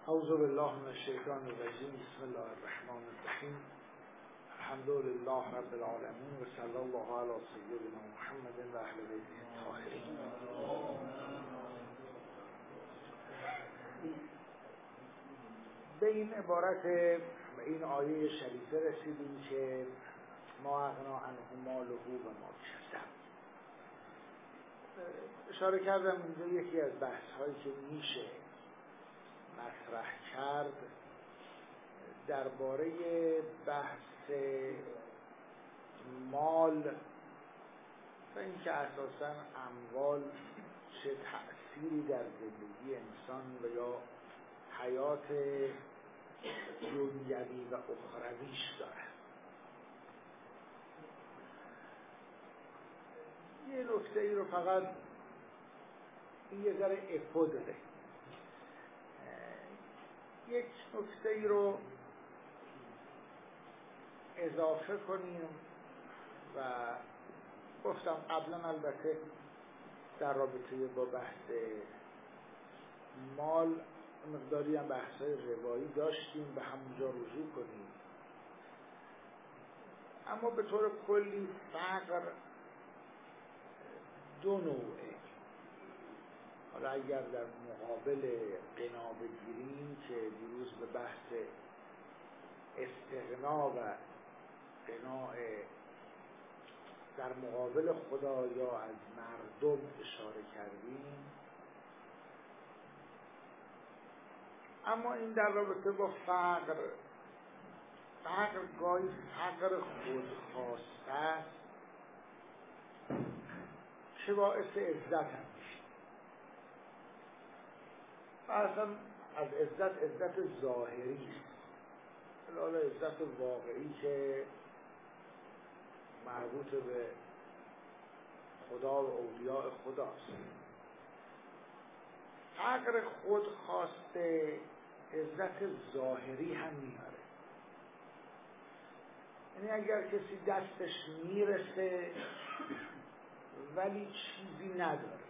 اعوذ بالله من الشیطان الرجیم. بسم الله الرحمن الرحیم. الحمد لله رب العالمین و صلی الله علی سیدنا محمد و اهل بیته الطاهرین. به این عبارت و این آیه شریفه رسیدیم که ما اغنا عنه ماله و ما کسب. اشاره کردم اینجا یکی از بحث هایی که میشه مطرح کرد درباره بحث مال و اینکه اساساً اموال چه تأثیری در زندگی انسان و یا حیات دنیوی و اخرویش داره. یه نکته ای رو فقط این یه ذره اکو داره. یک نکته ای رو اضافه کنیم و گفتم قبلا البته در رابطه با بحث مال مقداری هم بحث‌های روایی داشتیم، به همونجا رجوع کنیم. اما به طور کلی فقر دو نوعه. حالا اگر در مقابل غنا بگیریم که دیروز به بحث استغنا و غنا در مقابل خدا یا از مردم اشاره کردیم، اما این در رابطه با فقر گاهی فقر خودخواسته است که باعث عزت هم میشه. اصلا از عزت ظاهری است، حالا عزت واقعی که مربوط به خدا و اولیاء خداست. فقر خودخواسته عزت ظاهری هم میاره. یعنی اگر کسی دستش میرسه ولی چیزی نداره،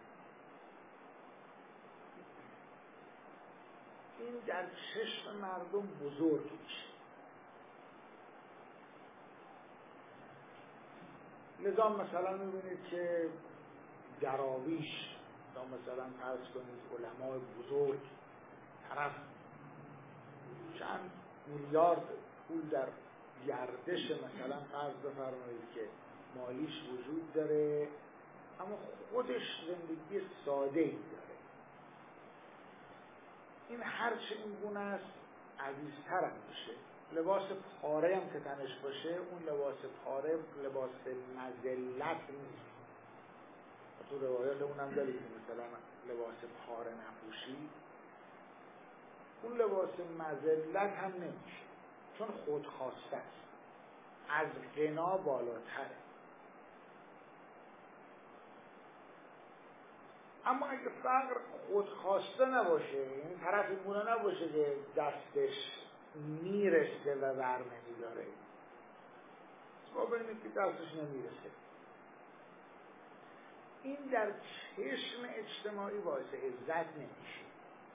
این در چشم مردم بزرگ میشه. لذا مثلا میبینید که دراویش یا مثلا فرض کنید علمای بزرگ، طرف چند میلیارد پول در گردش مثلا فرض بفرمایید که مالیش وجود داره، اما خودش زندگی ساده‌ای داره. این هرچه این گونه است عزیزتر هم میشه. لباس پاره هم که تنش باشه، اون لباس پاره لباس مذلت نیست. تو روایات اونم دارید مثلا لباس پاره نپوشی، اون لباس مذلت هم نمیشه، چون خودخواسته است، از غنا بالاتره. اما اگه فقر خودخواسته نباشه، این طرف این گونه نباشه که دستش میرسه و بر نمیداره، ما ببینید که دستش نمیرسه، این در چشم اجتماعی باعث عزت نمیشه.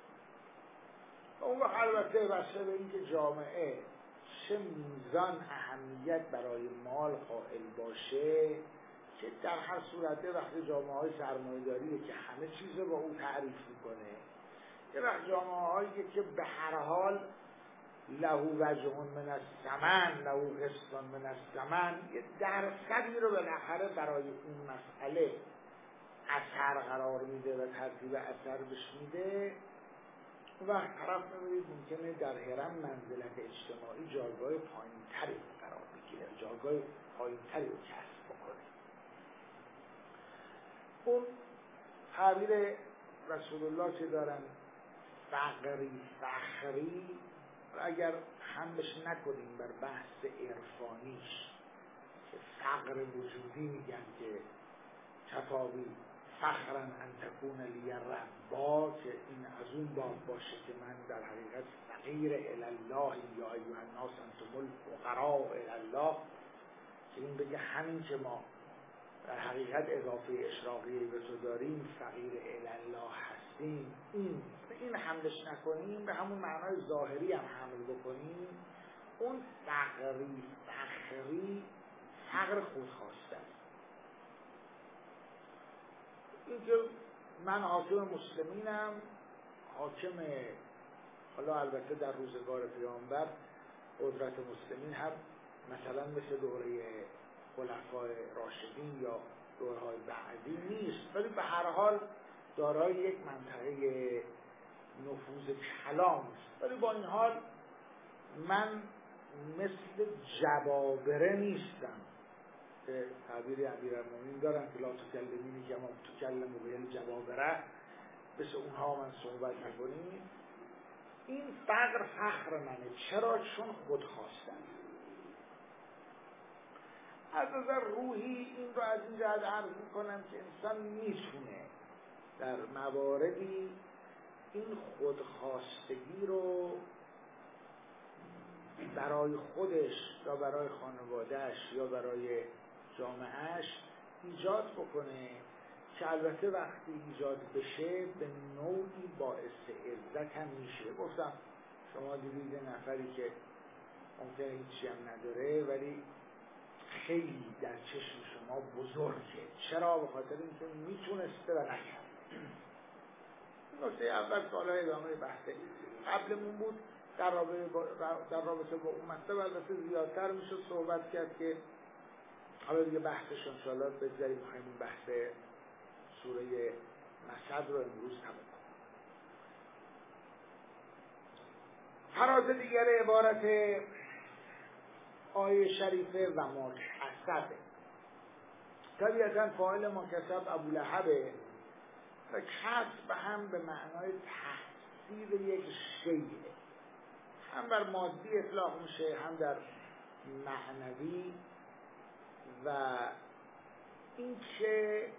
اون البته بسته به اینکه جامعه چه میزان اهمیت برای مال قائل باشه، که در هر صورته وقتی جامعه های سرمایه‌داریه که همه چیز با او تعریف میکنه، یه وقت جامعه هایی که به هر حال له وجه من الثمن، له قسط من الثمن، یه درصدی رو بالاخره برای اون مسئله اثر قرار میده و ترتیب اثر بهش میده، و طرف میبینید ممکنه در هرم منزلت اجتماعی جایگاه پایین‌تری قرار بگیره، جایگاه پایین‌تری رو کسب بکنه. اون تعبیر رسول الله که دارن فخری، اگر حملش نکنیم بر بحث عرفانیش که فقر وجودی میگن که کفاوی فخرا ان تکون لی ربا، که این از اون باب باشه که من در حقیقت فقیر الی الله یا ایها الناس انتم الفقراء الی الله، که این بگه همین که ما در حقیقت اضافه اشراقیه به تو داریم فقیر الی الله هستیم. این این حملش نکنیم، به همون معنای ظاهری هم حمل بکنیم، اون فقری فقر خودخواسته است. این که من حاکم مسلمینم، حاکم، حالا البته در روزگار پیامبر قدرت مسلمین هم مثلا مثل دوره خلفای راشدین یا دورهای بعدی نیست، ولی به هر حال دارای یک منطقه نفوذ کلام است. ولی با این حال من مثل جبابره نیستم، که تعبیر امیرالمومنین دارن که لا تکلمینی کما تکلم به جبابره، مثل اونها من صحبت نکنیم. این فخر منه. چرا؟ چون خود خواستم. از نظر روحی این رو از این جهت عرض میکنم که انسان میتونه در مواردی این خودخواستگی رو برای خودش یا برای خانوادهش یا برای جامعهش ایجاد بکنه که البته وقتی ایجاد بشه به نوعی باعث عزت هم میشه. گفتم شما دیدید نفری که ممکنه هیچی هم نداره ولی خیلی در چشم شما بزرگه. چرا؟ به خاطر اینکه میتونسته و نکرد. نکته اول سوالای ادامه بحثه قبلمون بود در رابطه با اون مطلب البته زیادتر میشه صحبت کرد که حالا دیگه بحثش انشاءالله بگذاریم. همین بحث سوره مسد رو امروز تمام کنیم. فراز دیگر عبارت آیه شریفه و ماکسبه. طبیعتا فاعل ماکسب ابولهبه و کسب هم به معنای تحصیل یک شیء، هم بر مادی اطلاق میشه هم در معنوی. و این که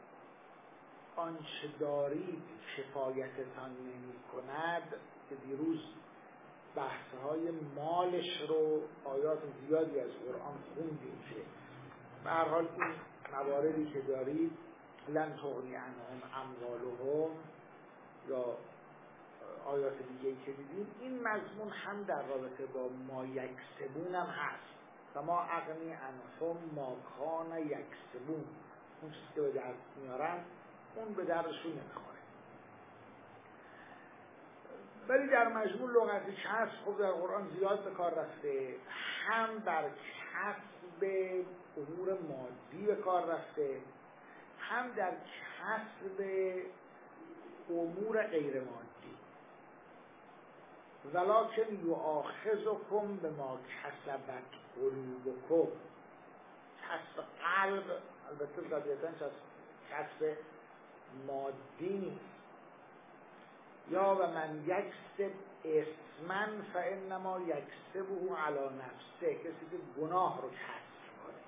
آنچه دارید کفایتتان نمی کند که دیروز بحثهای مالش رو آیات زیادی از قرآن خوندیم که به هر حال این مواردی که دارید لن تغنی عنهم اموالهم یا آیات دیگه‌ای که دیدیم، این مضمون هم در رابطه با ما یکسبون هم هست و ما اغنی عنهم ما کان یکسبون. اون چیزی که به درد میارن اون به دردشون نمیخوره. ولی در مجموع لغتی کسب خب در قرآن زیاد به کار رفته، هم بر کسب امور مادی به کار رفته، هم در کسب امور غیر مادی. ولکن یؤاخذکم بما کسبت قلوبکم. کسب قلب البته طبیعتاً کسب مادی نیست. یا و من یکسب اسما فانما یکسبه علی نفسه. کسی که گناه رو کسب کنه.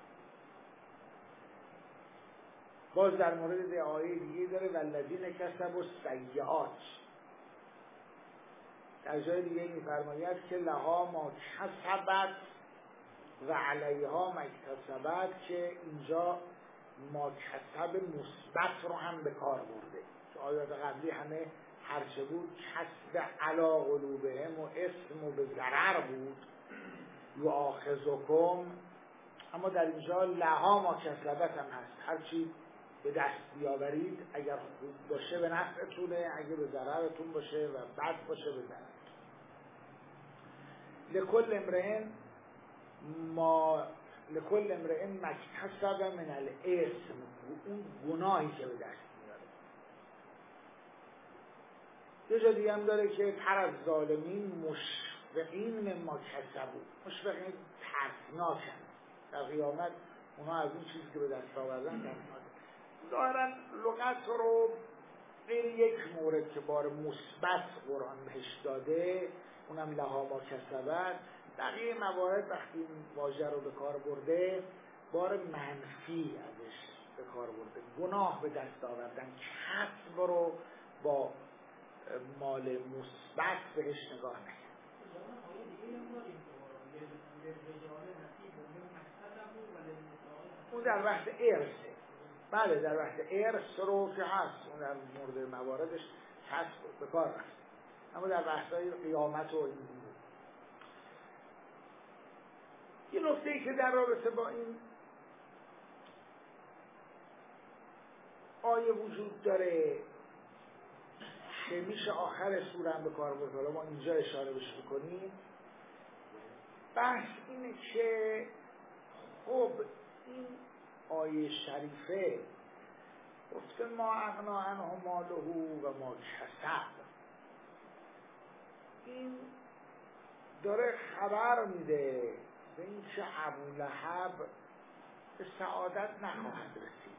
باز در مورد آیه دیگه داره والذین کسبوا السیئات. در جای دیگه می‌فرماید که لها ما کسبت و علیها ما اکتسبت، که اینجا ما کسب مثبت رو هم به کار برده. که آیات قبلی همه هرچه بود کسب علا قلوبهم و اسم و به ضرر بود یؤاخذکم، اما در اینجا لها ما کسبت هم هست. هرچی به دست بیاورید اگر خوب باشه به نفعتونه، اگر به ضررتون باشه و بد باشه به ضرر. لکل امرئ مکتسب من الاسم، اون گناهی که به دست میاره. یه جا دیگه هم داره که تر از ظالمین مشفقین مما کسبوا. مشفقین ترسناکن، در قیامت اونا از اون چیزی که به دست آوردن ترسناکن. ظاهرا لغت رو غیر یک مورد که بار مثبت قرآن بهش داده، اونم لها ما کسبت، بقیه موارد وقتی این واژه رو به کار برده بار منفی ازش به کار برده. گناه به دست آوردن، کسب رو با مال مثبت بهش نگاه نکرد. اون در وقت ارثه. بله در وقت ارث رو که هست، اون در مورد مواردش کسب به کار رفت. اما در بحث‌های قیامت و این بود. یه نکته‌ای که در رابطه با این آیه وجود داره که میشه آخر سوره هم به کار برد، حالا ما اینجا اشاره بهش می‌کنیم. بحث اینه که خب این آیه شریفه گفته ما اغنا عنه ماله و ما کسب، این داره خبر میده به این که ابولهب به سعادت نخواهد رسید.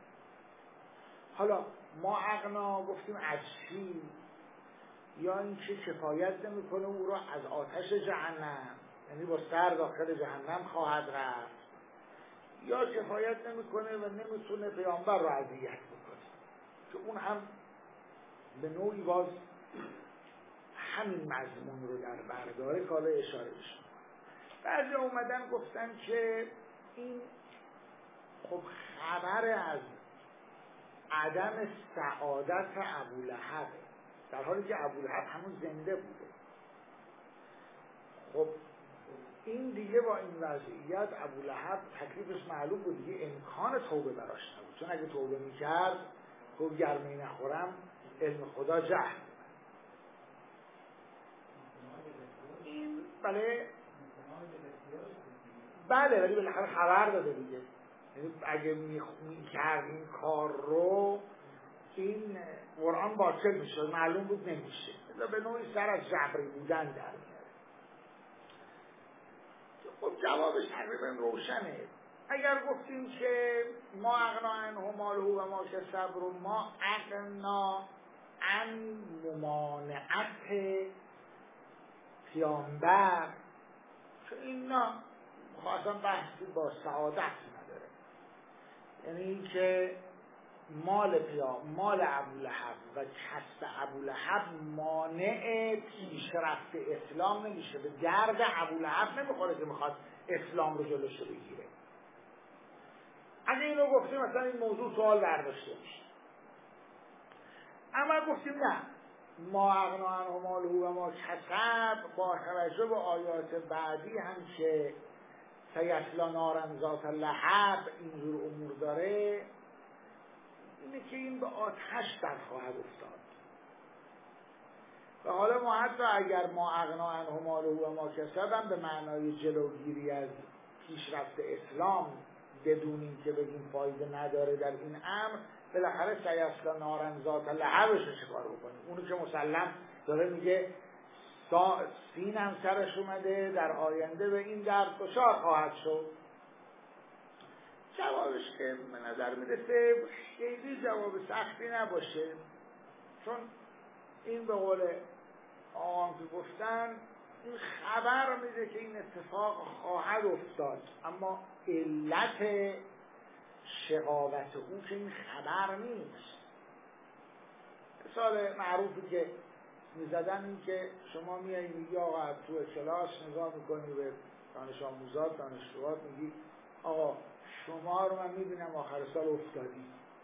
حالا ما اغنا گفتیم از چی؟ یا اینکه کفایت نمیکنه او را از آتش جهنم، یعنی با سر داخل جهنم خواهد رفت، یا کفایت نمیکنه و نمیتونه پیامبر را اذیت بکنه، که اون هم به نوعی باز همین مضمون رو در بر داره که حالا اشاره بشه. بعضی اومدن گفتن که این خب خبر از عدم سعادت ابولهب، در حالی که ابولهب همون زنده بوده. خب این دیگه با این وضعیت ابولهب تکلیفش معلوم بود، دیگه امکان توبه براش نبود، چون اگه توبه میکرد خب گرمی نخورم علم خدا جهل. این بله ولی بالاخره خبر داده دیگه، یعنی اگه میکرد این کار رو این قرآن باطل میشه، معلوم بود نمیشه، به نوعی سر از جبری بودن در میاره. خب جوابش تقریبا روشنه. اگر گفتیم که ما اغنا عنه ماله و ما کسب رو ما اغنا عن ممانعت پیامبر، چون این نه خواستم بحثی با سعادت نداره، یعنی این که مال ابولهب و کسب ابولهب مانع پیشرفت اسلام نمیشه، به درد ابولهب نمیخوره که میخواد اسلام رو جلوش بگیره. اگه اینو گفتیم مثلا این موضوع سوال برداشته میشه. اما گفتیم نه، ما اغنا عنه ماله و ما کسب با توجه به آیات بعدی هم که سیصلی نارا ذات لهب اینجور امور داره، اینه که این به آتش در خواهد افتاد. و حالا ما حتی اگر ما اغنا عنه ماله و ما کسب هم به معنای جلوگیری از پیشرفت اسلام بدونیم که بگیم فایده نداره در این امر، بالاخره سیصلی نارا ذات لهبش رو چکار بکنیم؟ اونو که مسلم داره میگه سین هم سرش اومده در آینده به این درد دچار خواهد شد. جوابش که به نظر میرسه خیلی جواب سختی نباشه، چون این به قول آقام که گفتن این خبر میده که این اتفاق خواهد افتاد، اما علت شقاوت او که این خبر نیست. مثال معروفی که میزدن این که شما میایی میگی آقا تو کلاس نگاه میکنی به دانش آموزات دانشجوات میگی آقا شما رو من میبینم آخر سال افتادی.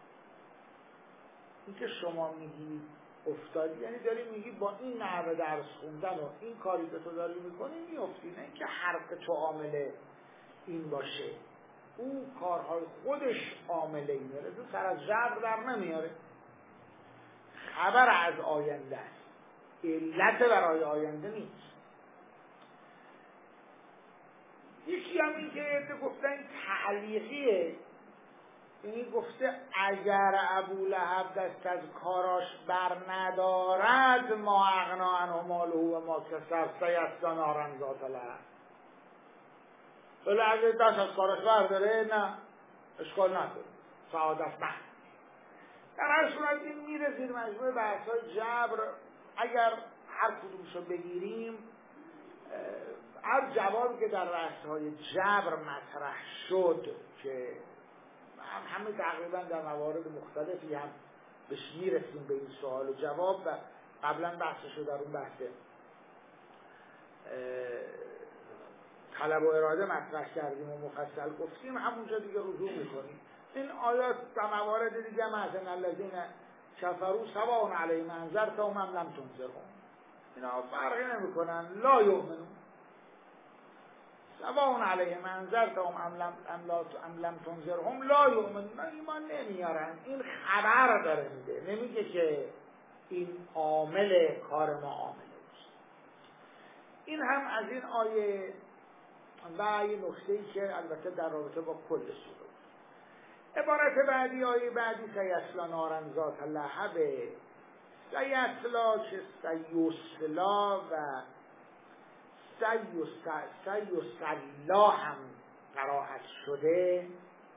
این که شما میگی افتادی یعنی داری میگی با این نحوه درس خوندن و این کاری که تو داری میکنی میافتی، نه اینکه حرف تو عامل این باشه. او کارهای خودش عامل این میاره، تو سر از جبر در نمیاره، خبر از آینده است، علت برای آینده نیست. یکی هم این که گفتن تعلیقیه، یعنی گفته اگر ابولهب دست از کاراش بر ندارد ما اغنا عنه ماله و ما کسب سیصلی نارا ذات لهب، ولی اگر دست از کاراش بر داره نه اشکال نداره، سعادت نه. در هر صورت این میره زیر مجموعه بحث‌های جبر. اگر هر کدومشو بگیریم، هر جوابی که در بحث‌های جبر مطرح شد که همه تقریبا در موارد مختلفی هم بهش میرسیم به این سوال و جواب، و قبلا بحثشو در اون بحث طلب و اراده مطرح کردیم و مفصل گفتیم، همونجا دیگه رجوع میکنیم. این آیات در موارد دیگه هم هستن الذین کفروا سواء علیهم انذرتهم ام لم تنذرهم، اینا فرقی نمیکنن. لا یؤمنون سواء علیهم انذرتهم ام لم تنذرهم لا یؤمنون. ایمان نمیارن. این خبر داره میده، نمیگه که این عامل کار ما عامله است. این هم از این آیه و یه نکته‌ای که البته در رابطه با کل سوره. عبارت بعدی، آیه بعدی، سیصلی نارا ذات لهب. سیصلا که سیصلا و سیصلا هم قرائت شده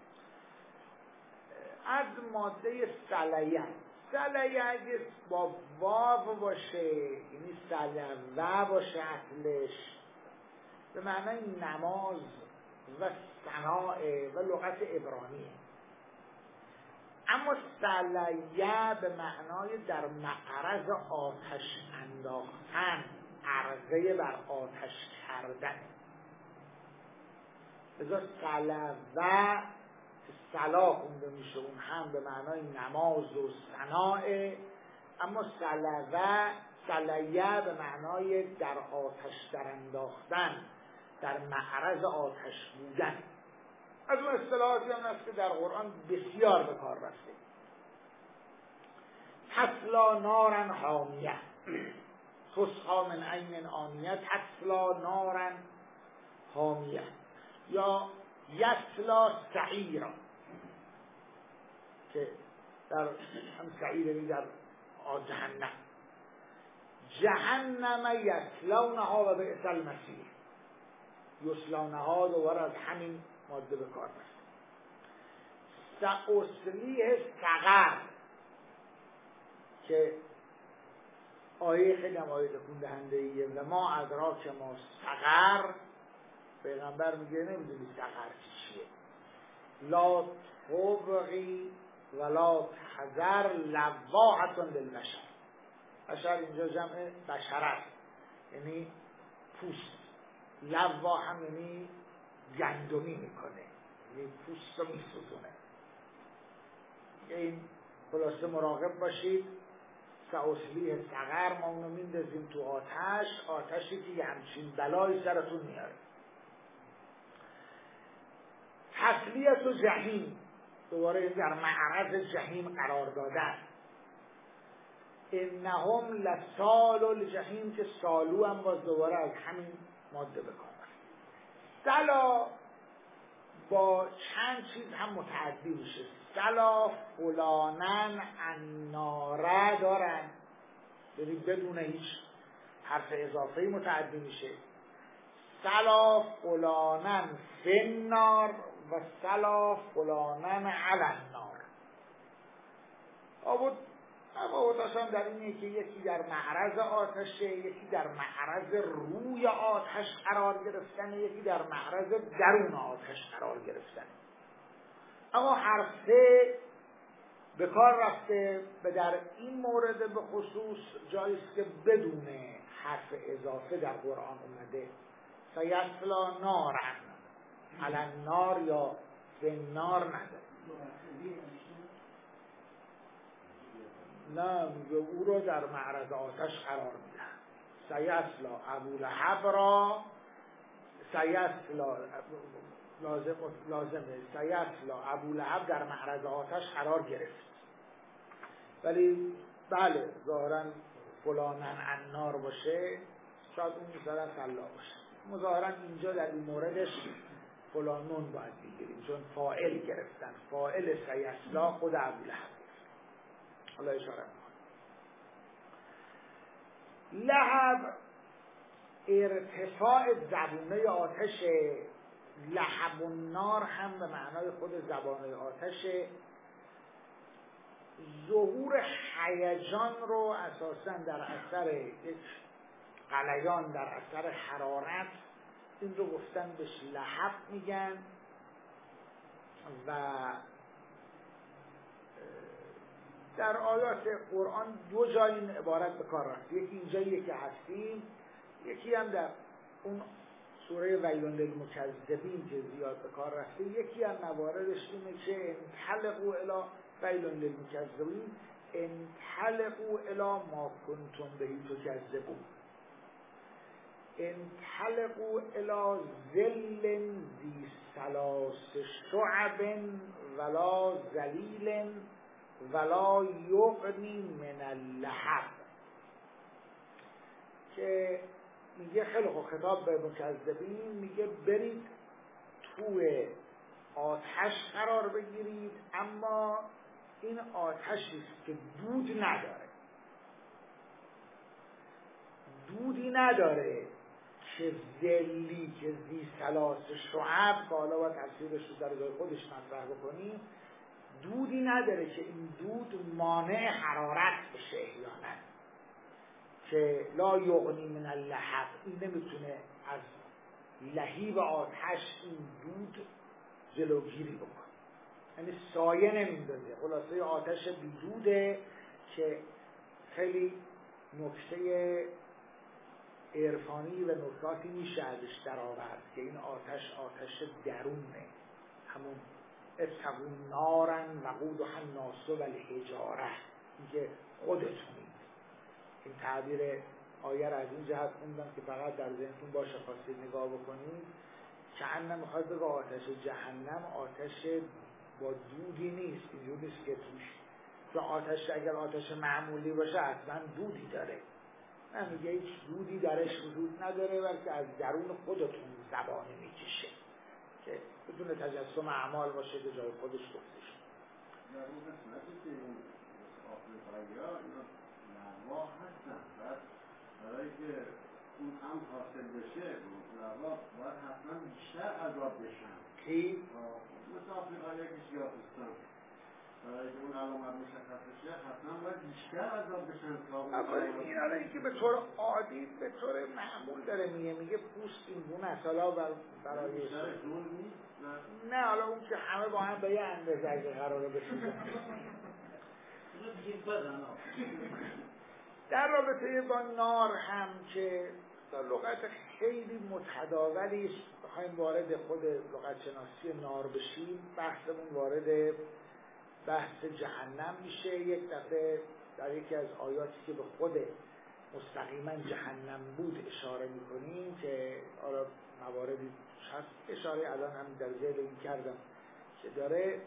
از ماده سلیه. سلیه اگه با واو باشه، یعنی سلوه باشه اصلش، به معنای نماز و صناعه و لغت عبرانیه. اما سلیه به معنای در معرض آتش انداختن، عرضه بر آتش کردن. لذا سلوه سلا خونده میشه، اون هم به معنای نماز و صناعه، اما سلیه به معنای در آتش در انداختن، در معرض آتش بودن. از اون اصطلاحاتی هم هست که در قرآن بسیار به کار رفته. تسلا نارا حامیه تسقی من عین آنیه. تسلا نارا حامیه یا یسلا سعیرا، که در هم سعیره در جهنم. جهنم یسلونها و بئس المصیر. یسلونها دوباره از همین ماده به کار رفت. سأصلیه سقر، که آیه خیلی هم آیه تکون دهنده ایه. و ما ادراک ما سقر، پیغمبر میگه نمیدونی سقر چیه. لا تبغی ولا تحذر لواحة للبشر. بشر اینجا جمع بشر است، یعنی پوست. لواح هم یعنی گندمی میکنه، یعنی پوست رو میسوزونه. این خلاصه مراقب باشید. سأصلیه سقر، ما اونو میندازیم تو آتش، آتشی که یه همچین بلایی سرتون میاره. تسلیت و جهیم، دوباره در معرض جهیم قرار دادن. انهم لسال الجحیم، که سالو هم باز دوباره از همین ماده بکنن. سلا با چند چیز هم متعدی میشه. سلا فلانن الناره دارن، یعنی بدون هیچ حرف اضافه‌ای متعدی میشه. سلا فلانن فی النار و سلا فلانن علی النار. تفاوتش هم در اینه که یکی در معرض آتشه، یکی در معرض روی آتش قرار گرفتن، یکی در معرض درون آتش قرار گرفتن. اما هر سه به کار رفته و در این مورد به خصوص جاییست که بدون حرف اضافه در قرآن اومده. سیصلا نارا علی النار یا فی النار نداره. نه، میگه او رو در معرض آتش قرار میدن. سیصلا ابولهب را، سیصلا لازمه، سیصلا ابولهب در معرض آتش قرار گرفت. ولی بله ظاهرا فلانن النار باشه، شاید اون مثلا سلا باشه. مظاهرا اینجا در این موردش فلانون باید بگیریم، چون فاعل گرفتن. فاعل سیصلا خود ابولهب. حالا اشاره لهب ارتفاع زبونه آتش. لهب النار هم به معنای خود زبانه آتش. ظهور هیجان رو اساساً در اثر یک غلیان، در اثر حرارت، این رو گفتن بهش لهب میگن. و در آیات قرآن دو جای این عبارت به کار رفت. یکی اینجاییه که هستیم، یکی هم در اون سوره ویل للمکذبین که زیاد به کار رفته. یکی هم مواردش اینه که انطلقوا الی ویل للمکذبین، انطلقوا الی ما کنتم به تکذبون. انطلقوا الی ظل ذی ثلاث شعب ولا ذلیل ولا یغنی من اللهب، که میگه خیلی خوب خطاب به مکذبین، میگه برید توی آتش قرار بگیرید، اما این آتشی است که دود نداره، دودی نداره که ذلی، که ذی ثلاث شعب، که حالا باید تفسیرش رو در جای خودش مطرح بکنیم، دودی نداره که این دود مانع حرارت بشه احیانا، که لا یغنی من اللهب، این نمیتونه از لهیب آتش این دود جلوگیری بکنه، یعنی سایه نمیندازه. خلاصه آتش بیدوده که خیلی نکته عرفانی و نکاتی میشه ازش در آورد که این آتش درونه، همون اتقوا نارا وقودها الناس والحجاره، میگه خودتونید. این تعبیر آیه را از این جهت خوندم که فقط در ذهنتون باشه، خواستید نگاه بکنید که انه میخواد بگه آتش جهنم آتش با دودی نیست، اینجور نیست که تو آتش اگر آتش معمولی باشه حتما دودی داره، نه، میگه هیچ دودی درش وجود نداره، بلکه از درون خودتون زبانه میکشه که بدون تجسم اعمال باشه که جای خودش گفته شد. در اون قسمتی که این آفریقایی ها اینا نروا هستن، بعد برای که اون هم حاصل بشه نروا باید حتما بیشتر عذاب بشن. کی؟ مثل آفریقایی که سیاه‌پوستان برای که اون علامت مشخص بشه حتما باید بیشتر عذاب بشن تا این آره که به طور عادی به طور معمول داره میگه پوست این گونه است، حالا برای نه، حالا اون که همه با هم به یه اندازه اگه قراره بسوزن. در رابطه با نار هم که لغت خیلی متداولی است، بخوایم وارد خود لغت شناسی نار بشیم، بحثمون وارد بحث جهنم میشه. یک دفعه در یکی از آیاتی که به خود مستقیما جهنم بود اشاره میکنیم که حالا مواردی هست، اشاره الان هم در ذیل این کردم که داره.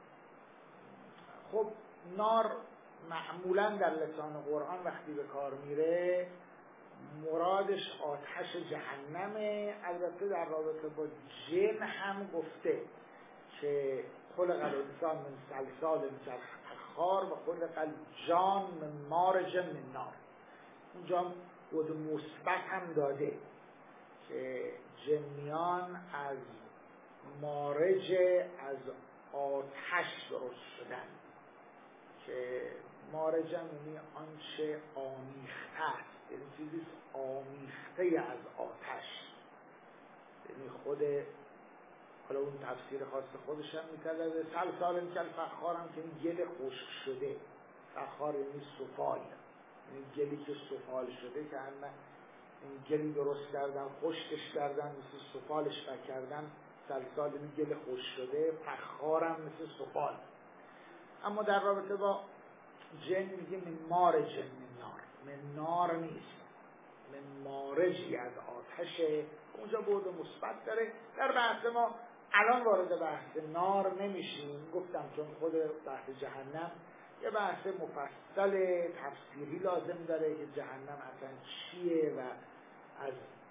خب نار معمولا در لسان قرآن وقتی به کار میره مرادش آتش جهنمه. البته در رابطه با جن هم گفته که خلق الانسان من صلصال کالفخار و خلق الجان من مارج من نار. اونجا بود مثبت هم داده که جنیان از مارج از آتش درست شدن، که مارج یعنی آنچه آمیخته است، یعنی چیزی آمیخته از آتش، یعنی خود حالا اون تفسیر خاص خودش هم می‌طلبه. صلصال کالفخار هم که این گل خشک شده، فخار یعنی سفال، یعنی گلی که سفال شده که همه این گلی درست کردن خشکش کردن مثل سفالش کردن، صلصال یعنی گل خشک شده، فخار هم مثل سفال. اما در رابطه با جن میگه من مارج من نار، من نار نیست، من مارجی از آتشه، اونجا بود مثبت داره. در بحث ما الان وارد بحث نار نمیشیم، گفتم چون خود بحث جهنم یه بحث مفصل تفسیری لازم داره که جهنم اصلا چیه و از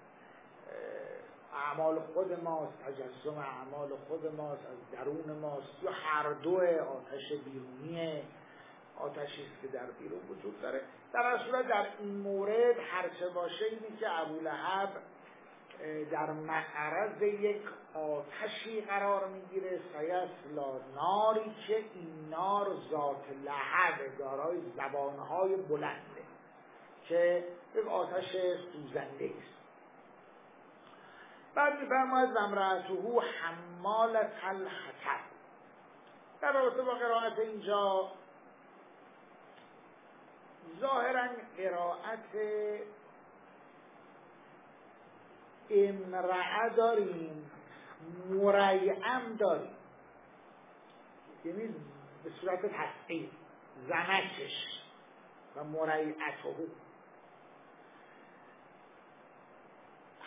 اعمال خود ماست، تجسم اعمال خود ماست، از درون ماست، یا هر دو آتش بیرونیه، آتشی است که در بیرون وجود داره. در اصل در این مورد هرچه باشه اینی که ابولهب در معرض یک آتشی قرار میگیره، سیصلی ناری که این نار ذات لهب، دارای زبانهای بلنده، که یک آتش سوزنده است. بعد می‌فرماید و امرأته حمالة الحطب. در رابطه با قرائت اینجا ظاهراً قرائت امرأه داریم، مریعم داریم، یعنی به صورت تسعیر زنکش و مریعته.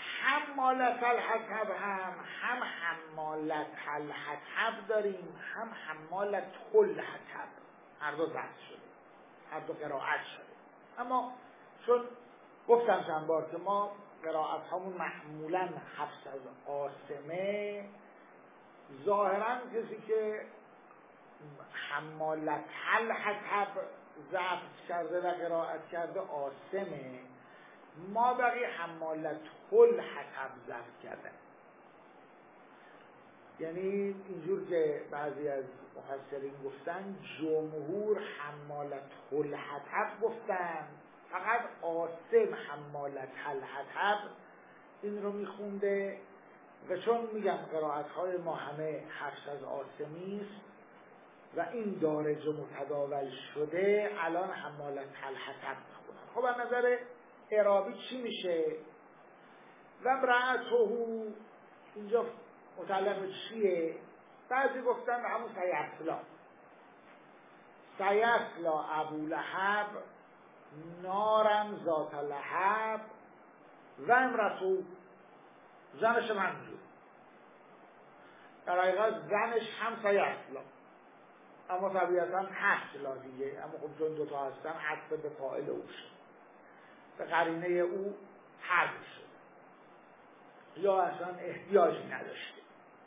حمالت الحطب هم حمالت الحطب داریم، هم حمالت الحطب، هر دو ضبط شده، هر دو قرائت شده. اما چون گفتم چند بار که ما قرائت همون معمولا حفظ از عاصمه، ظاهرا کسی که حمالت الحطب ضبط کرده و قرائت کرده عاصمه، ما بقی حمالت الحطب ضبط کردن. یعنی اینجور که بعضی از مفسرین گفتن جمهور حمالت الحطب گفتن، فقط عاصم حمالت الحطب این رو میخونده. و چون میگم قرائت‌های ما همه حفظ از عاصمی است و این دارج متداول شده، الان حمالت الحطب میخونن. خب از نظر اعرابی چی میشه؟ و امرأته اینجا متعلق به چیه؟ بعضی گفتن همون سیصلا، سیصلا ابو لهب نارن ذات لهب و امرأته، زنش منظور. در حقیقت زنش هم سیصلا، اما طبیعتا حصلا دیگه، اما خب چون دوتا هستن عطف به فاعل او شد، به قرینه او حذف شد یا اصلا احتیاجی نداشته.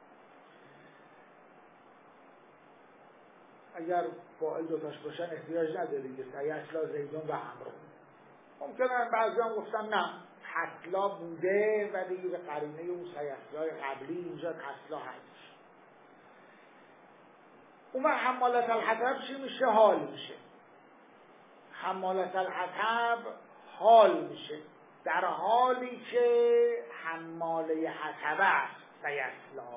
اگر فاعل دوتاش باشن احتیاج نداره دیگه، سیصلا زیدون و عمرو. ممکنه بعضی هم گفتن نه حصلا بوده ولی به قرینه اون سیصلای قبلی اینجا حصلا هست. اون حمالت الحطب چی میشه؟ حال میشه. حمالت الحطب حال میشه در حالی که حماله حطب است سیصلا.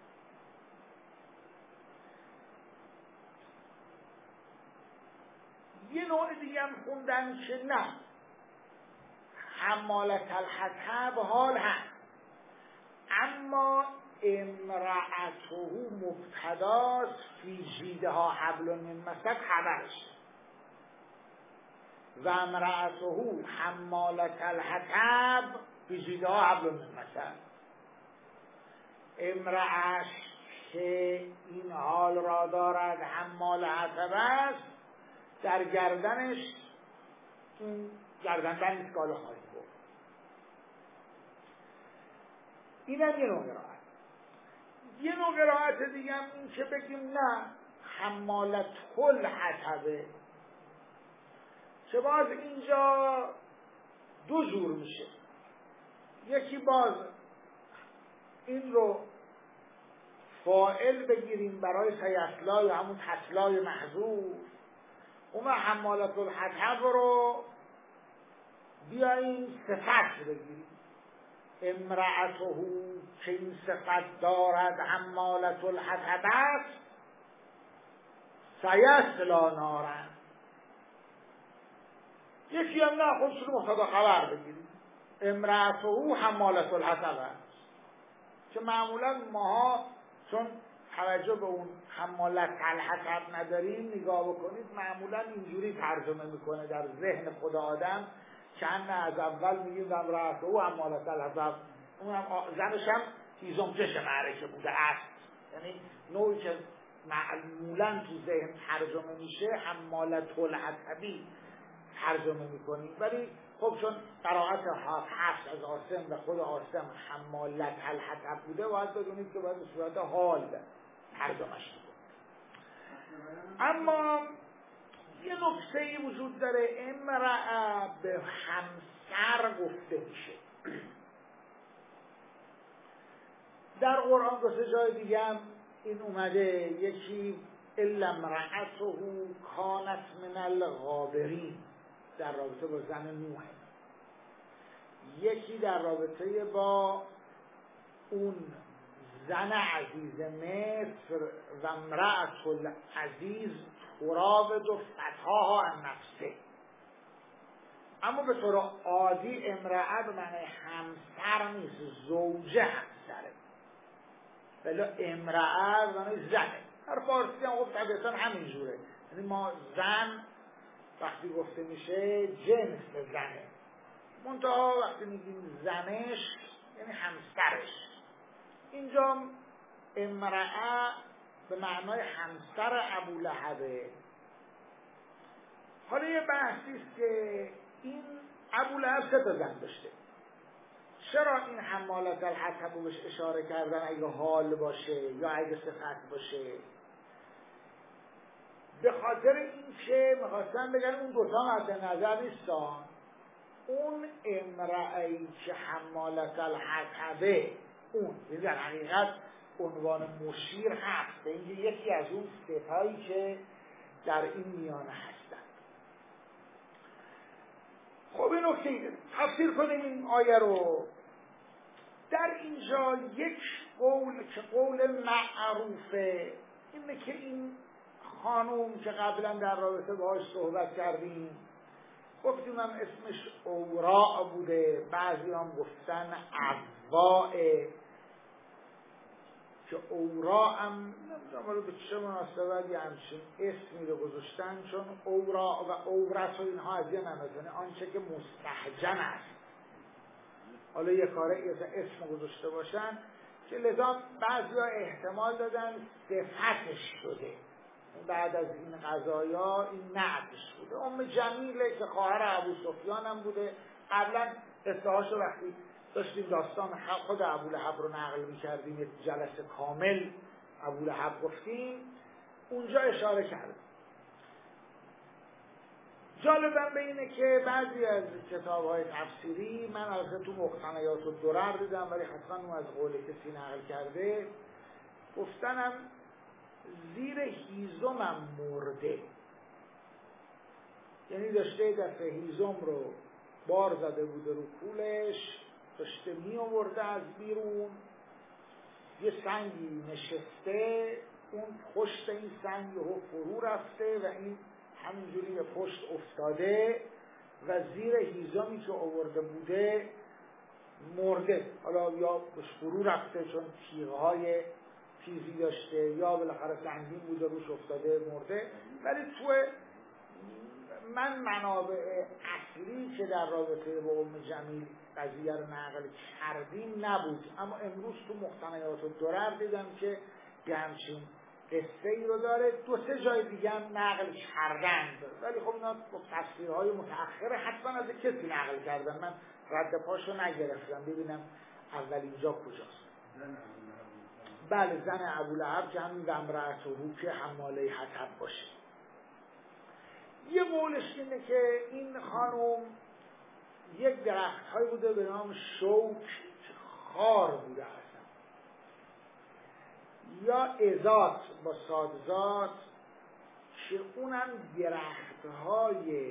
یه نوع دیگه هم خوندن که نه، حمالت الحطب حال هست اما امرأته مبتداست، فی جیدها حبل من مسد خبرش، و امرأته حمالت الحطب فی جیدها حبل من مسد. امرأش که این حال را دارد حمال حطب است، در گردنش این گردن اسکاله خواهید بود. این هم یه نوع قرائت. یه نوع قرائت دیگه هم این که بگیم نه حمالت الحطبه، که باز اینجا دو جور میشه. یکی باز این رو فاعل بگیریم برای سیصلا یا همون حصلای محذوف، اون حمالت الحطب رو بیاییم صفت بگیریم، امرأته که این صفت دارد حمالت الحطب است سیصلا نارن. یکی هم نه خودشون مبتدا خبر بگیریم، امرأته حمالت الحطب است، که معمولا ماها چون توجه به اون حمالت الحطب نداریم نگاه بکنید معمولا اینجوری ترجمه میکنه در ذهن خود آدم که از اول میگیم امرأته حمالت الحطب، اونم زنش هم هیزمچش معرکه بوده است. یعنی نوعی که معمولا تو ذهن ترجمه میشه حمالت الحطبی ترجمه میکنیم، ولی خب چون قرائت حفص از عاصم و خود عاصم حمالت الحطب بوده باید بدونید که باید به صورت حال ترجمهش میکنیم. اما یه نکته‌ای وجود داره، امرأه به همسر گفته میشه. در قرآن دو سه جای دیگه هم این اومده، یکی الا امرأته کانت من الغابرین در رابطه با زن نوح، یکی در رابطه با اون زن عزیز مصر و امرأة العزیز تراود فتاها عن نفسه. اما به طور عادی امرأة به معنی همسر نیست، زوجه همسره، ولی امرأة به معنی زنه. هر فارسی هم خب طبیعتا همین جوره، یعنی ما زن وقتی گفته میشه جنس زنه، منتها وقتی میگیم زنش یعنی یعنی همسرش. اینجا امرأه به معنای همسر ابولهبه. حالا یه بحثی است که این ابولهب 3 تا زن داشته، چرا این حمالت الحطب رو بهش اشاره کردن اگه حال باشه یا اگه صفت باشه؟ به خاطر این که میخواستن بگن اون 2 تا مد نظر نیستان. اون امرأه‌ای که حمالت الحطبه، اون در حقیقت عنوان مشیر هست به اینکه یکی از اون 3 تایی که در این میانه هستن. خب این نکته تفسیر کنیم این آیه رو. در اینجا یک قول که قول معروفه اینه که این خانوم که قبلا در رابطه باهاش صحبت کردیم گفتیم هم اسمش اوراع بوده، بعضی هم گفتن عواء، که اوراع هم نمیدونم به چه مناسبت یه همچین اسمی رو گذاشتن، چون اوراع و اورث و اینها از یه نمیدونه آنچه که مستهجن است. حالا یه کاره اسم گذاشته باشن که لذا بعضی ها احتمال دادن صفتش شده، بعد از این قضایا این نعتش بوده. ام جمیله که خواهر ابو سفیان هم بوده، قبلا قصه‌هاش رو وقتی داشتیم داستان خود ابولهب رو نقل می‌کردیم، یک جلسه کامل ابولهب گفتیم، اونجا اشاره کردیم. جالبم به اینه که بعضی از کتاب‌های تفسیری، من البته تو مقتنیات الدرر دیدم ولی حتما اون از قول کسی نقل کرده، گفتنم زیر هیزمم مرده، یعنی داشته دفعه هیزم رو بار زده بوده رو کولش، داشته می آورده از بیرون، یه سنگی نشسته، اون پشت این سنگ رو فرو رفته و این همینجوری به پشت افتاده و زیر هیزمی که آورده بوده مرده. حالا یا بهش فرو رفته چون تیغهای تیزی داشته یا بالاخره سنگین بوده روش افتاده مرده. ولی تو من منابع اصلی که در رابطه با ام جمیل قضیه رو نقل کردیم نبود، اما امروز تو مقتنیات الدرر دیدم که یه همچین قصه ای رو داره، 2-3 جای دیگه هم نقل کردند، ولی خب اینا با تفسیرهای متأخره حتما از کسی نقل کردن، من رد پاشو نگرفتم ببینم اول اینجا کجاست. بله زن ابولهب که همین امرأته که حماله حطب باشه. یه قولش اینه که این خانم یک درخت های بوده به نام شوک که خار بوده اصلا، یا ازات با صادزات که اونم درخت های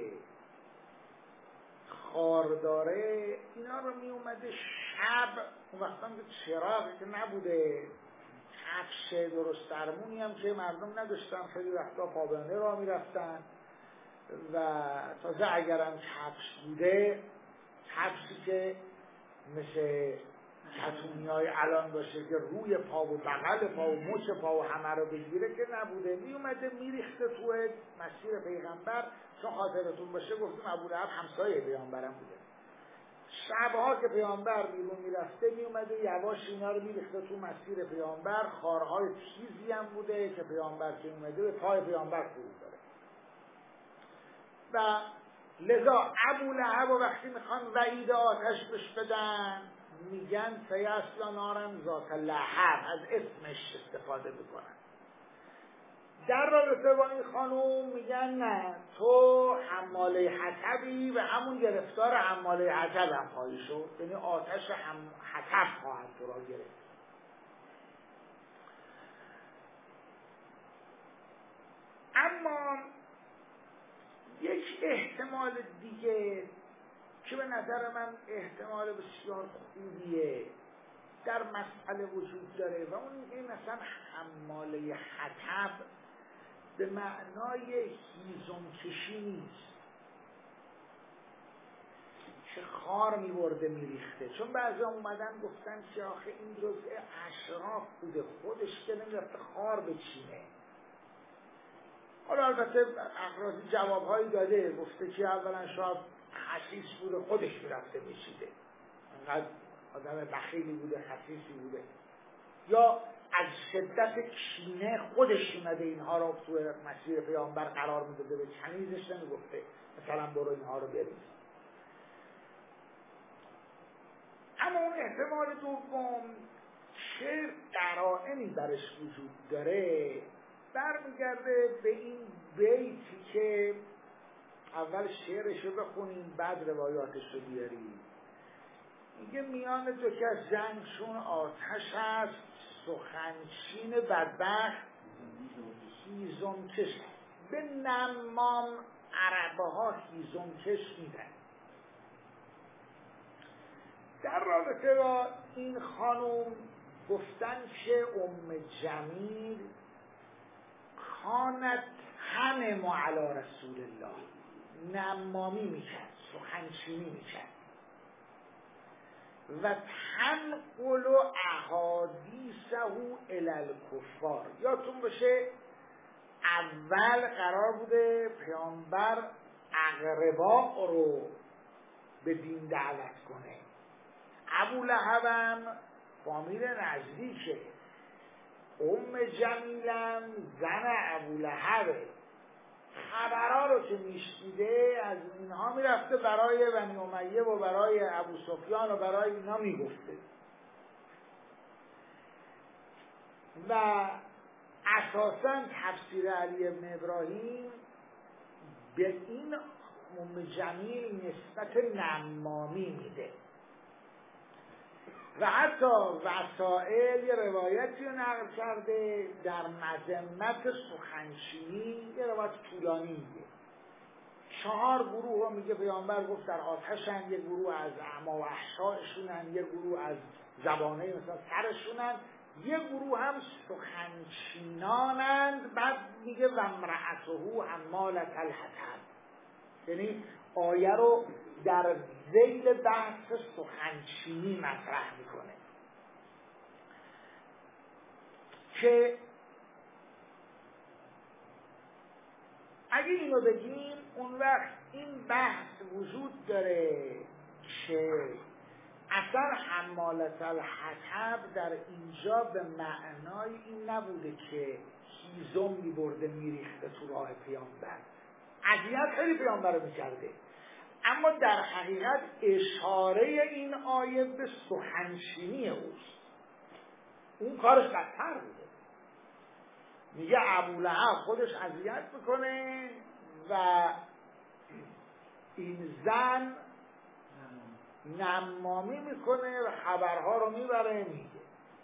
خار داره، اینا رو می اومده شب، اون وقتا که چراغی که نبوده، کفش درست درمونی هم که مردم نداشتن، خیلی وقتا پابنده را می رفتن و تازه اگرم کفش بوده، کفشی که مثل کتونیای الان باشه که روی پا و بغل پا و مچ پا و همه رو بگیره که نبوده، می اومده می ریخته توی مسیر پیغمبر. چون خاطرتون باشه گفتیم ابولهب همسایه پیامبرم بوده، شبها که پیامبر بیرون می رفته می اومده یواش اینا رو می ریخته تو مسیر پیامبر. خارهای تیزی هم بوده که پیامبر که اومده به پای پیامبر فرود داره و لذا ابولهب وقتی میخوان وعید آتش بهش بدن میگن سیصلی نارا ذات لهب، از اسمش استفاده میکنن. در رابطه با این خانوم میگن نه تو حماله حطبی و همون گرفتار حماله حطب هم خواهی شد، یعنی آتش حطب خواهد تو را گرفت. اما یک احتمال دیگه که به نظر من احتمال بسیار خوبیه در مسئله وجود داره و اون اینکه مثلا حماله حطب به معنای هیزم کشی نیست که خار می‌برده می‌ریخته، چون بعضی اومدن گفتن که آخه این جزء اشراف بوده، خودش که نمی‌رفته خار بچینه. حالا البته اقراضی جوابهایی داده، گفته که اولا شاید خسیس بوده خودش میرفته میچیده، انقدر آدم بخیلی بوده، خسیسی بوده، یا از شدت کینه خودش اومده اینها رو تو مسیر پیامبر قرار میداده، به کنیزش نمیگفته مثلا برو اینها رو بریز. اما اون احتمال دوم چه قرائنی برش وجود داره برمیگرده به این بیتی که اول شعرش رو بخونیم بعد روایاتش رو بیاریم. میگه میان دو کس جنگشون آتش است، سخنچین بدبخت هیزم کش. به نمام عربه ها هیزم کش میدن. در رابطه با این خانوم گفتن که ام جمیل کانت همه علی رسول الله، نمامی میکرد، سخنچینی میکرد و تنقل احادیثه الی الکفار. یادتون باشه اول قرار بوده پیامبر اقربا رو به دین دعوت کنه. ابو لهبم فامیل نزدیکه، ام جمیلم زن ابو لهبه. خبرها رو که میشنیده از اینها میرفته برای بنی امیه و برای ابو سفیان و برای اینا میگفته و اساساً تفسیر علی ابن ابراهیم به این ام جمیل نسبت نمامی میده و حتی وسائل یه روایتی رو نقل کرده در مذمت سخنچینی، یه روایت طولانی میگه 4 گروه رو میگه پیامبر گفت در آتشن، یه گروه از اعما و احشائشونن، یه گروه از زبانه مثلا سرشونن، یه گروه هم سخنچینانند. بعد میگه و امرأته حمالة الحطب، یعنی آیه رو در ذیل بحث سخنچینی مطرح میکنه که اگه اینو بگیم اون وقت این بحث وجود داره که اصلا حمالة الحطب در اینجا به معنای این نبوده که هیزم میبرده میریخته تو راه پیامبر، اذیت خیلی پیامبر رو میکرده، اما در حقیقت اشاره این آیه به سخنچینی اوست. اون کارش بدتر بوده. میگه ابولهب خودش اذیت میکنه و این زن نمامی میکنه و خبرها رو میبره میگه.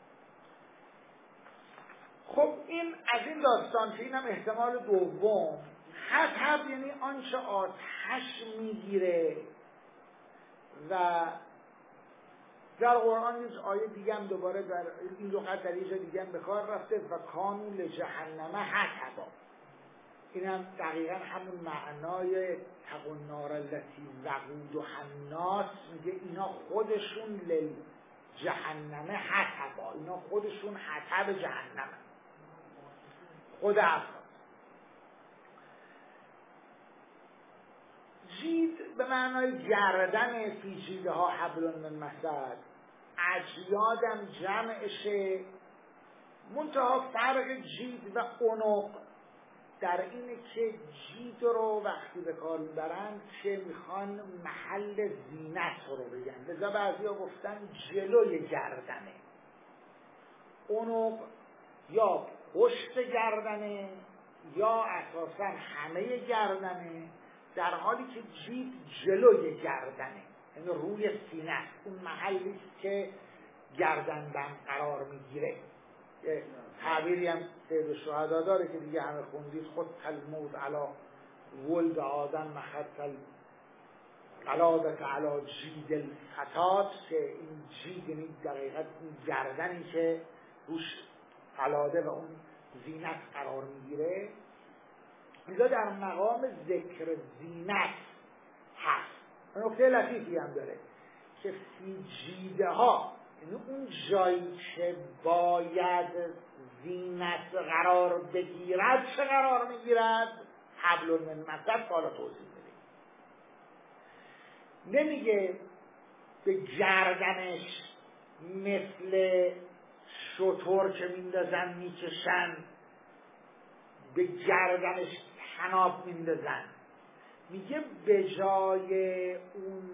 خب این از این داستان که اینم احتمال دوم. حطب یعنی آنچه آتش میگیره و در قرآن یه آیه دیگه هم دوباره در این لغت در یه جا دیگه هم به کار رفته و کانوا لجهنم حطبا. این هم دقیقا همون معنای اتقوا النار التی وقودها الناس، میگه اینا خودشون لجهنم حطبا، اینا خودشون حطب جهنم خود افراد. جید به معنای گردن، فی جیدها حبل من مسد، اجیادم جمعشه، منتها فرق جید و عنق در اینه که جید رو وقتی به کار میبرند که میخوان محل زینت رو بگن، لذا بعضیا گفتن جلوی گردنه. عنق یا پشت گردنه یا اساسا همه گردنه، در حالی که جید جلوی گردنه، یعنی روی سینه است، اون محلی که گردنبند قرار میگیره. تعبیری هم سید شهدا داره که دیگه همه خوندید، خود الموت علی ولد آدم مخط القلادت علی جید الفتات، که این جید یعنی دقیقا این گردنی که روش قلاده و اون زینت قرار میگیره. اینجا در مقام ذکر زینت هست. نکته لطیفی هم داره که فی جیده ها، یعنی اون جایی که باید زینت قرار بگیرد چه قرار میگیرد؟ حبل من مسد. حالا توضیح میده، نمیگه به گردنش مثل شتر که میندازن میکشن به گردنش حناب میندازن، میگه به جای اون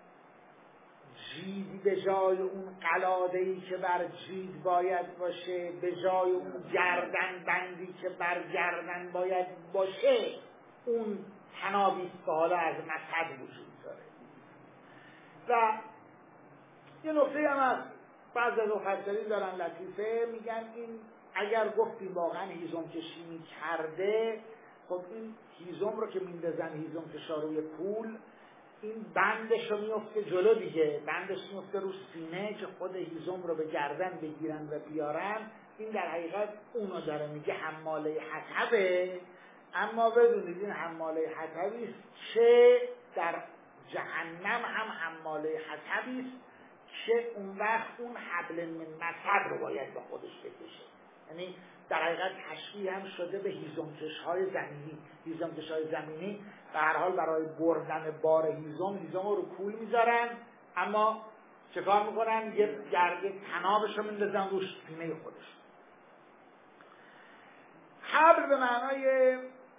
جید، به جای اون قلاده‌ای که بر جید باید باشه، به جای اون گردن بندی که بر گردن باید باشه، اون حنابیست که حالا از مسد وجود داره. و یه نکته هم از بعض از مفسرین دارن لطیفه، میگن این اگر گفتیم واقعا هیزم کشی می‌کرده، خب این هیزم رو که میندازن، هیزم کشا روی پول، این بندش رو میفته جلو دیگه، بندش میفته رو سینه که خود هیزم رو به گردن بگیرن و بیارن. این در حقیقت اونو داره میگه حماله حطبه. اما بدونید این حماله حطبی است که در جهنم هم حماله حطبی است که اون وقت اون حبل من مسد رو باید به خودش بکشه. یعنی در حقیقت تشبیه هم شده به هیزمکش‌های زمینی. هیزمکش‌های زمینی به هر حال برای بردن بار هیزم رو کول میذارن، اما چه کار میکنن؟ یه گرده تنابش رو میندازن روش سینه خودش. حبل به معنای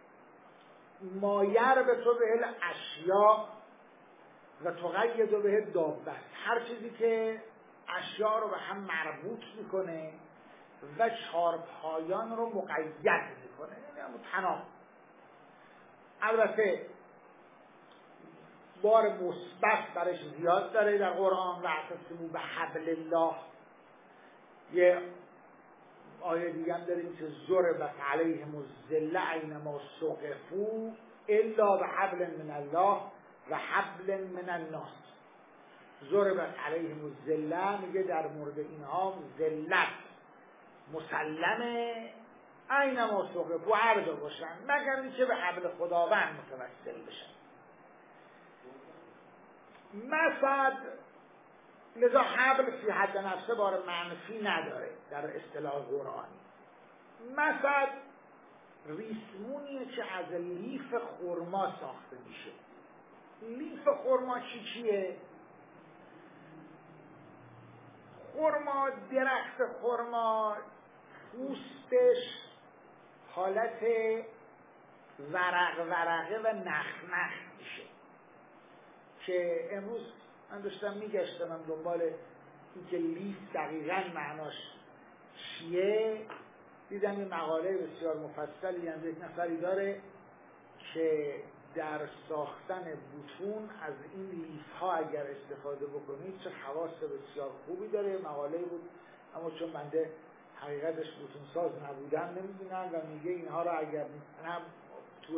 مایر به تو به اشیا و تقید به دابه، هر چیزی که اشیا رو به هم مربوط میکنه و چارپایان رو مقید میکنه، یعنی همون تناب. البته بار مثبت برش زیاد داره در قرآن. و اعتصموا بحبل الله، یه آیه دیگه هم داریم که ضربت علیهم الذلة اینما ثقفوا الا بحبل من الله و حبل من الناس. ضربت علیهم الذلة میگه در مورد اینها ذلت مسلمه، اینما ثقفوا، هر جا باشن مگر اینکه به حبل خداوند متوسل بشن. مسد لذا حبل فی حد نفسه بار منفی نداره در اصطلاح قرآنی. مسد ریسمونیه که از لیف خرما ساخته میشه. لیف خرما چیه؟ خرما، درخت خرما پوستش حالت ورقه و نخ میشه که امروز من داشتم میگشتم دنبال این که لیف دقیقاً معناش چیه. دیدم این مقاله بسیار مفصلی هم یک نفری داره که در ساختن بوتون از این لیف ها اگر استفاده بکنید چه خواص بسیار خوبی داره. مقاله بود، اما چون بنده حقیقتش بوتون ساز نبودم نمیدونم، و میگه اینها را اگر هم تو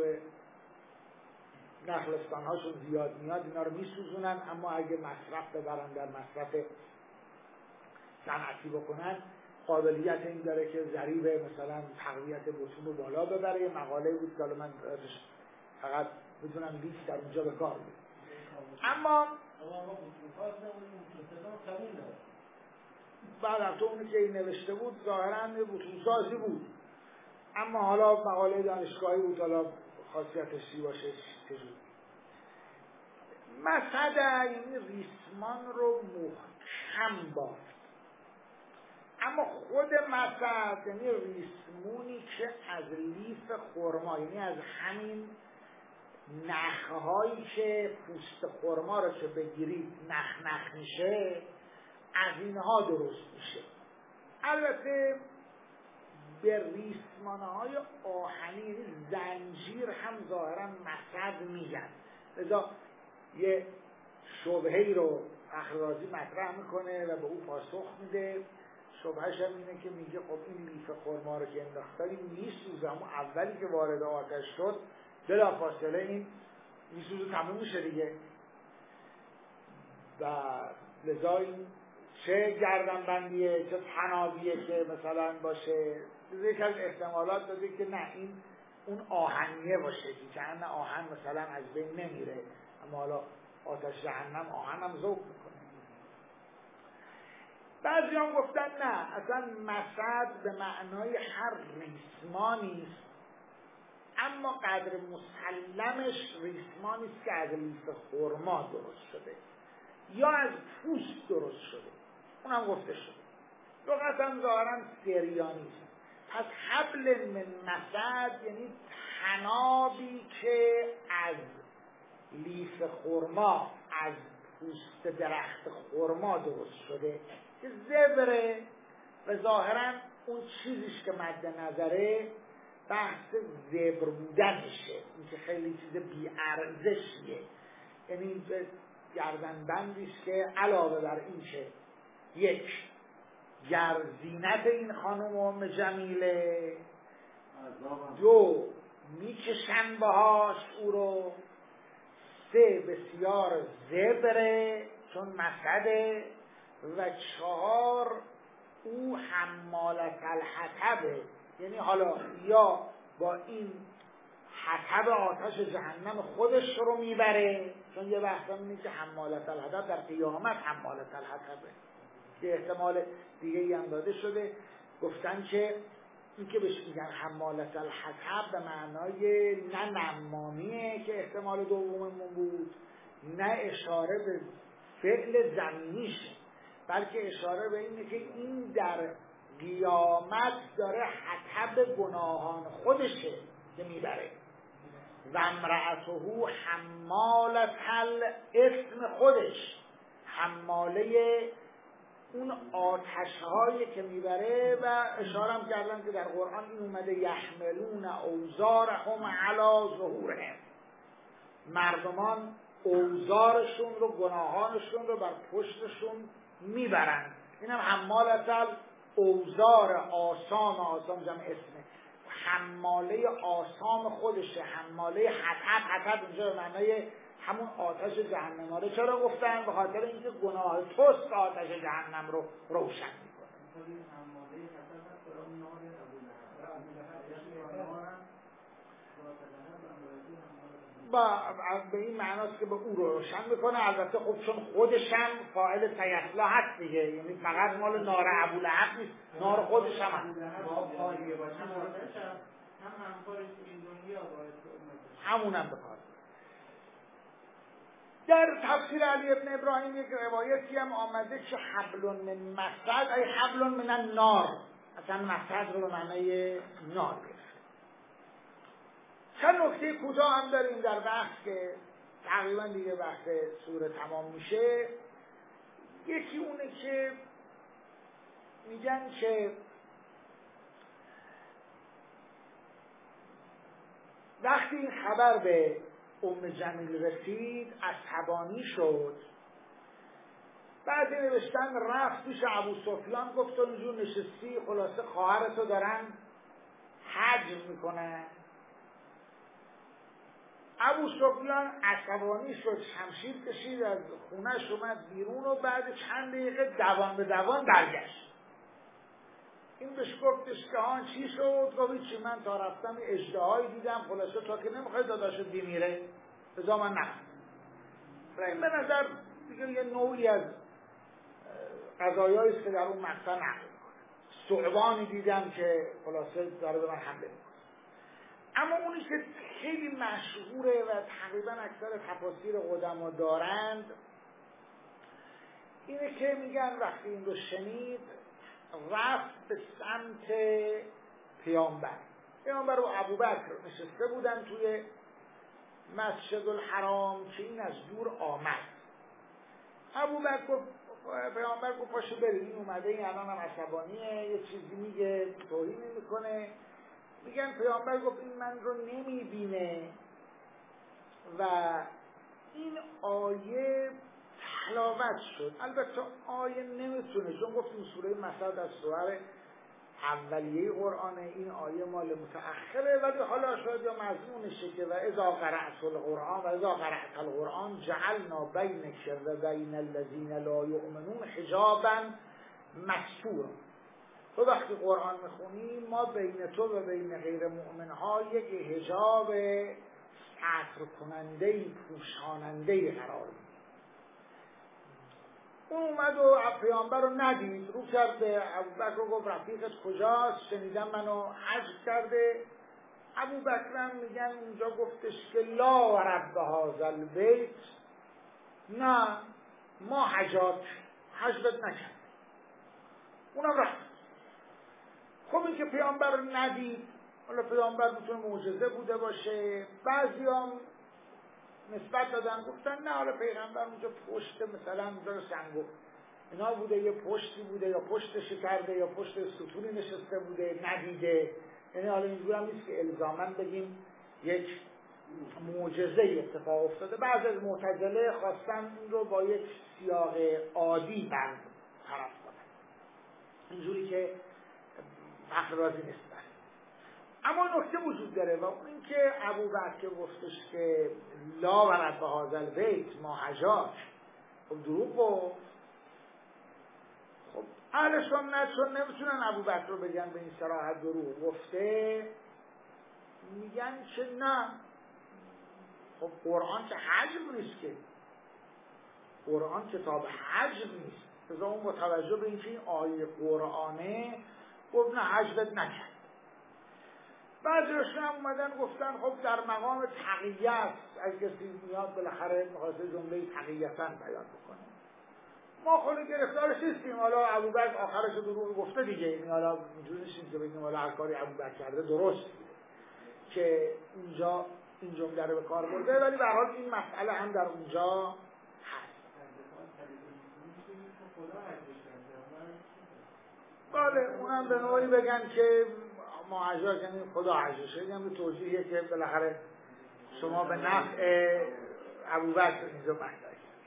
نخلستان هاشون زیاد میاد اینا رو میسوزونن، اما اگه مصرف ببرن در مصرف صنعتی بکنن قابلیت این داره که ضریب مثلا تقویت بوتون رو بالا ببره. یه مقاله بود که من فقط بدونم لیست در اونجا به کار بود. اما بعد از اونی که این نوشته بود ظاهراً بوتون سازی بود، اما حالا مقاله دانشگاهی بود، حالا خاصیتش چی باشه چجوری. مسد یعنی ریسمان رو محکم بافت، اما خود مسد یعنی ریسمونی که از لیف خرما، یعنی از همین نخهایی که پوست خرما رو که بگیرید نخ میشه، از اینها درست میشه. البته به ریسمانهای آهنی زنجیر هم ظاهرا مسد میگن. لذا یه شبهه‌ای رو فخررازی مطرح میکنه و به او پاسخ میده. شبهش هم اینه که میگه خب این لیف خرما رو که انداختن میسوزه، اما اولی که وارد آتش شد بلافاصله این میسوزه، تموم میشه دیگه. و لذا این چه گردنبندیه چه تنابیه که مثلا باشه. یک از احتمالات داده که نه این اون آهنیه باشه که نه آهن مثلا از بین نمیره، اما حالا آتش جهنم آهن هم ذوب میکنه. بعضی هم گفتن نه، اصلا مسد به معنای هر ریسمانی است، اما قدر مسلمش ریسمانی است که از لیف خرما درست شده یا از پوست درست شده. اونم گفته شد. لغتم ظاهرا سریانی. پس حبل من مسد یعنی تنابی که از لیف خرما، از پوست درخت خرما درست شده که زبره و ظاهرا اون چیزیش که مد نظره بحث زبر بودنشه، این که خیلی چیز بی‌ارزشیه، یعنی گردنبندیش که علاوه بر این که یک گر زینت این خانم ام جمیله، دو میکشن باهاش او رو، سه بسیار زبره چون مسده، و چهار او حمالت الحطبه، یعنی حالا یا با این حطب آتش جهنم خودش رو میبره، چون یه وقت اینه که حمالت الحطب در قیامت حمالت الحطبه، که احتمال دیگه ای هم داده شده، گفتن که این که بهش میگن حمالت الحطب به معنای نه نمامیه که احتمال دوممون بود، نه اشاره به فعل زمینیشه، بلکه اشاره به اینه که این در قیامت داره حطب گناهان خودشه که میبره. و امرأته حمالت الاسم، خودش حماله اون آتش هایی که میبره، و اشاره هم کردن که در قرآن این اومده یحملون اوزارهم علی ظهورهم، مردمان اوزارشون رو، گناهانشون رو بر پشتشون میبرن. این هم حمالت اوزار، آسام جمع اسمه، حماله آسام خودشه، حماله حطب اینجا به معنای همون آتش جهنم. چرا گفتن؟ به خاطر اینکه گناه توست آتش جهنم رو روشن میکنه. به این معناست که به او رو روشن میکنه. البته خب چون خودش هم فاعل سیصلا هست دیگه، یعنی فقط مال نار ابولهب نیست، نار خودش هم هست. همونم بکار. در تفسیر علی ابن ابراهیم یک روایتی هم آمده که حبل من مسد ای حبل من النار، اصلا مسد رو معنی نار گرفت. چند نکته کوتاه هم داریم در بحث که تقریبا دیگه بحث سوره تمام میشه. یکی اونه که میگن که وقتی این خبر به ام جمیل رسید عصبانی شد، بعد نوشتن رفت پیش ابو سفیان گفت اونجور نشستی، خلاصه خواهرتو دارن حجم میکنن. ابو سفیان عصبانی شد، شمشیر کشید، از خونه‌اش اومد بیرون و بعد چند دقیقه دوان به دوان برگشت. این بهش گفتش که آن چی شد؟ گفت چی، من تا رفتم اژدهایی دیدم، خلاصه تا که نمیخوای داداشت بمیره بذار من نرم. این به نظر دیگه یه نوعی از قضایایی است که در اون مقطع نقل میکنه. ثعبانی دیدم که خلاصه داره به من حمله میکنه. اما اونی که خیلی مشهوره و تقریبا اکثر تفاسیر قدما دارند اینه که میگن وقتی این رو شنید رفت به سمت پیامبر و ابوبکر نشسته بودن توی مسجد الحرام که این از دور آمد. ابوبکر گفت، پیامبر گفت پاشو بریم، این اومده، این الان هم عصبانیه، یه چیزی میگه، توهین میکنه. میگن پیامبر گفت این من رو نمیبینه و این آیه تلاوت شد. البته آیه نمیتونه، چون گفتیم سوره مسد از سوره اولیه قرآنه، این آیه مال متأخره، ولی حالا شاید یا مضمونشه که و اذا قرأت القرآن و اذا قرأت القرآن جعلنا بینک و بین الذین لا یؤمنون حجابا مستورا. تو وقتی قرآن میخونی ما بین تو و بین غیر مؤمنها یک حجاب ستر کننده پوشاننده قرار میدیم. اون اومد و پیامبر رو ندید، رو کرد به ابوبکر و گفت رفیقت کجاست؟ شنیدم منو حجب کرده. ابوبکر میگن اونجا گفتش که لا و رب هذا البیت، نه ما حجبت نکرد. اونم رفت. خب این که پیامبر رو ندید، حالا پیامبر میتونه معجزه بوده باشه، بعضیام نسبت دادن گفتن نه حالا پیغمبر اونجا پشت مثلا اونجا سنگو اینا بوده، یه پشتی بوده یا پشتش کرده یا پشت ستونی نشسته بوده ندیده، یعنی حالا اینجور هم نیست که الزاماً بگیم یک معجزه اتفاق افتاده. بعضی از معتزله خواستن این رو با یک سیاق عادی بند طرف کنن، اینجوری که حق رازی نیست. اما نکته وجود داره و اون این که ابوبکر گفتش که لا ورد به هذا البیت ما حجاج، خب دروغ گفت. خب اهل سنت چون نمیتونن ابوبکر رو بگن به این صراحت دروغ گفته، میگن که نه، خب قرآن که حجم نیست، که قرآن کتاب حجم نیست، بذار اون با توجه به اینکه این آیه قرآنه گفت نه حجمت نکرد. بعضیشون هم اومدن گفتن خب در مقام تقیه است، از کسی میاد بالاخره میخواسته جمله تقیه‌تاً بیان بکنه، ما خود گرفتارش نیستیم. حالا ابوبکر آخرش دروغ گفته دیگه، این حالا اینجوری نیست که بگیم حالا هر کاری ابوبکر کرده درست که اینجا این جمله رو به کار برده، ولی به هر حال این مسئله هم در اونجا هست. بله اونم به نوعی بگن که ما حجاج یعنی خدا حجاج، یعنی توجیهیه که بالاخره شما به نفع ابوبکر اینجا مطرح کرد.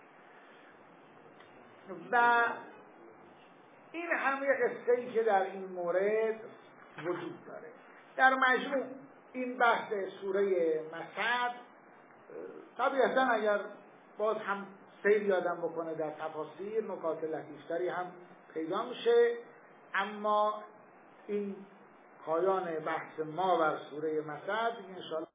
و این هم یک قصه‌ای که در این مورد وجود داره. در مجموع این بحث سوره مسد طبیعتا اگر باز هم سیر یادم بکنه در تفاسیر نکات لطیفتری هم پیدا میشه، اما این پایان بحث ما بر سوره مسد ان شاء الله